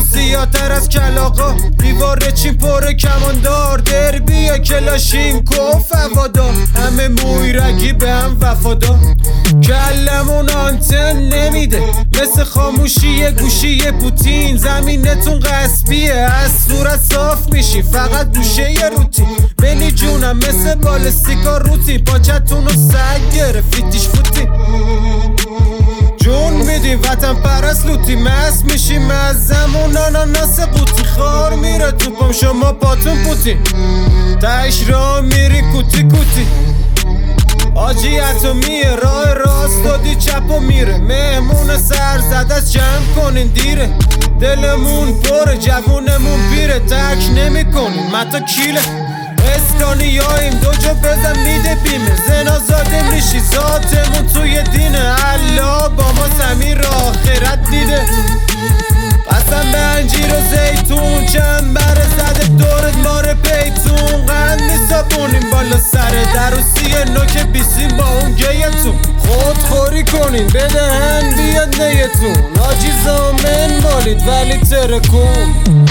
زیادتر از کلاغا. دیوار چین پر کماندار، دربی کلاشین کف هوادار. همه موی رگی به هم وفادار، کلمون آنتن نمیده مثل خاموشی گوشی پوتین. زمینتون غصبیه از صورت صاف میشی، فقط گوشه یه روتین. بینی جونم مثل بالستیکا روتین، پاچتون رو سگ گرفتیش فوتین. جون میدی وطن پرست لوتی، مست میشیم از زمون آناناس قوطی. خار میره تو پام شما پاتون پوتین، تش را میری کوتی کوتی. آجی اتمیه راه راست دادی چپ و میره. مهمون سر زده از جمع کنین دیره، دلمون پره جوونمون پیره. ترک نمی کنین متا کیله، اسکانیاییم دو جا بزن میده بیمه. زنا زاده میشی ذاتمون توی دینه، الله با ما زمین را آخرت دیده. قسم به انجیر و زیتون، چند بره زده دورت ماره پیتون. قند میسابونیم بالا سر دروسی نوک بیسیم با اون گیتون. خودخوری کنین بدهن بیاد نیتون، آجی زامن بالید ولی ترکون.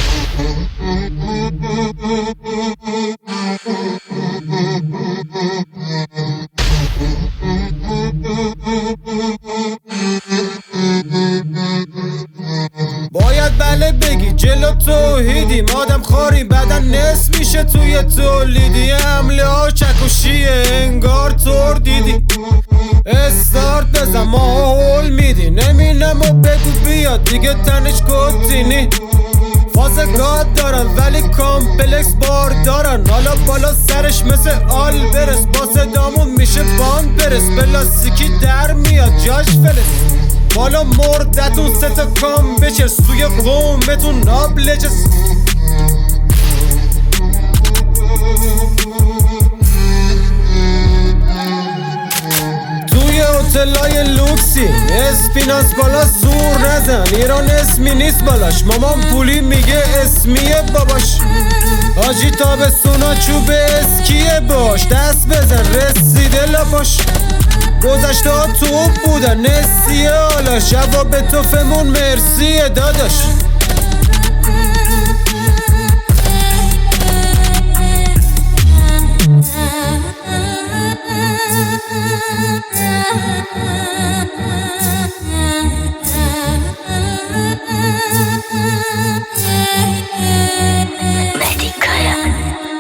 باید بله بگی جلو توحیدیم، آدم خاری بدن نصف میشه توی تولیدی. حمله ها چکشیه انگار تور دیدی، استارت بزن ما هول میدی. نمینم و بگو بیاد دیگه تنش کتینی. فاز گاد دارن ولی کامپلکس بار دارن، حالا بالا سرش مثل آل برس. با صدامون میشه باند برس، پلاستیکی در میاد جاش فلس. بالا مردتون ستا کام بچرس، توی قومتون نابلجس. توی هتلای لوکسی اسپیناس بالا زور نزن، ایران اسمی نیست بالاش. مامان پولی میگه اسمیه باباش. آجی تابستونا چوب اسکیه باش، دست بزن رسیده لاپاش. گذشته ها توپ بودن نسیه، حالا جواب توفمون مرسیه داداش. Mehdi Kaya.